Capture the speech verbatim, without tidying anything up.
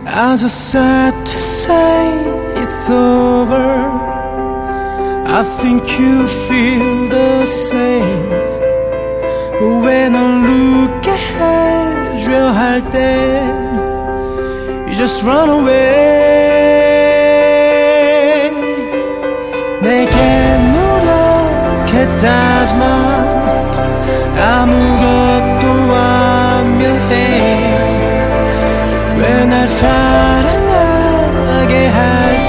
I just sad to say it's over. I think you feel the same. When I look ahead, 할 때 You just run away. 내게 노력했다지만 아무것도 완벽해. 왜 날 사랑하게 할